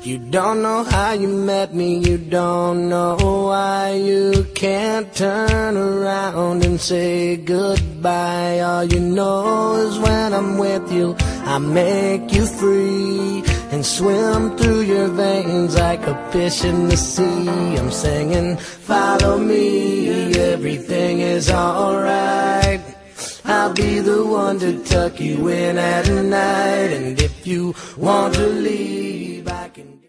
You don't know how you met me, you don't know why you can't turn around and say goodbye. All you know is when I'm with you, I make you free and swim through your veins like a fish in the sea. I'm singing, follow me, everything is alright. I'll be the one to tuck you in at night, and if you want to leave,